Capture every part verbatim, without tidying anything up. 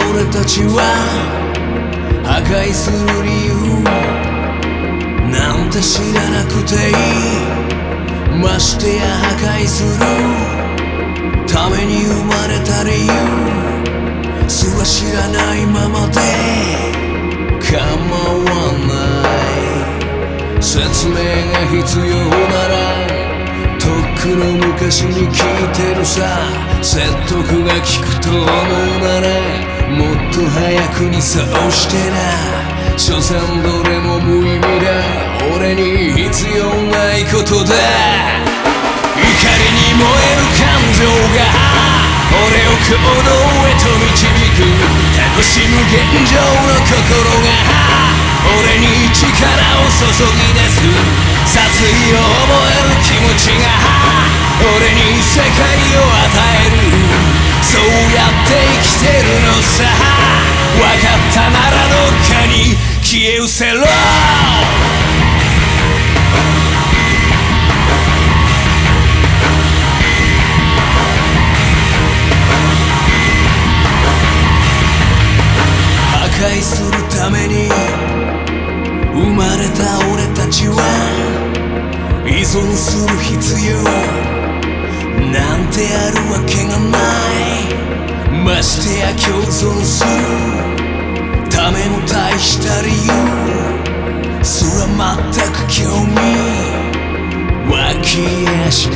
俺たちは破壊する理由なんて知らなくていい。ましてや破壊するために生まれた理由すら知らないままで構わない。説明が必要ならとっくの昔に聞いてるさ。説得が効くと思うならもっと早くにそうしてな。所詮どれも無意味だ。俺に必要ないことだ。怒りに燃える感情が俺を行動へと導く。楽しむ現状の心が俺に力を注ぎ出す。殺意を覚える気持ちが俺に世界を与える。そうやって生きてるのさ。分かったならどっかに消え失せろ。破壊するために生まれた俺たちは依存する必要なんてあるわけがない。ましてや共存するための大した理由すら全く興味湧きやしない。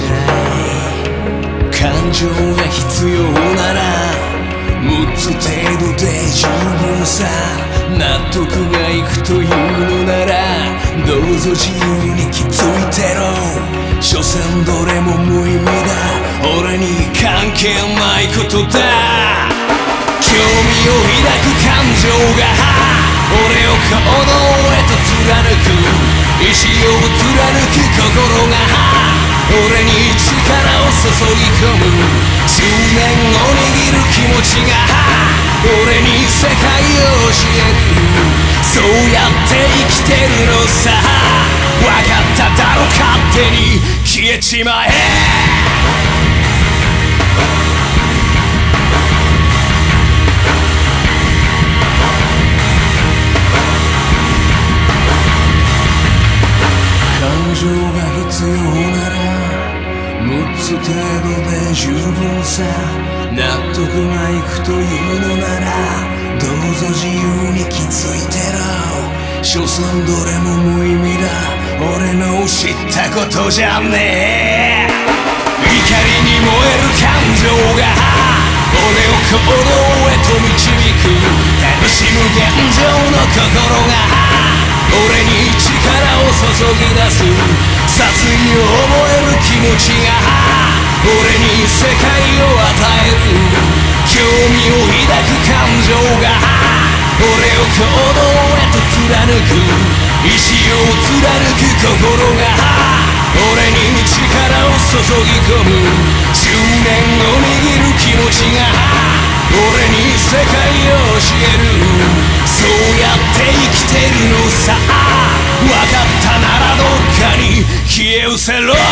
感情が必要ならむっつ程度で十分さ。納得がいくというのならどうぞ自由に気づいてろ。所詮どれも無意味だ。俺に関係ないことだ。興味を抱く感情が俺を行動へと貫く。意志を貫く心が俺に力を注ぎ込む。執念を握る気持ちが俺に世界を教える。そうやって生きてるのさ。分かっただろ勝手に消えちまえ。感情が必要ならむっつ程度で十分さ。納得がいくというのならどうぞ自由に気づいてろ。所詮どれも無意味だ。俺の知ったことじゃねえ。怒りに燃える感情が俺を行動へと導く。楽しむ現状の心が俺に力を注ぎ出す。殺意を覚える気持ちが俺に世界を与える。興味を抱く感情が俺を行動へと貫く。意志を貫く心が俺に力を注ぎ込む。執念を握る気持ちが俺に世界を教える。そうやって生きてるのさ。分かったならどっかに消え失せろ。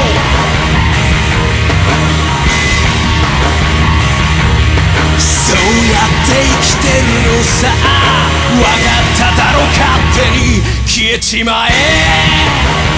そうやって生きてるのさ。分かっただろ勝手に消えちまえ。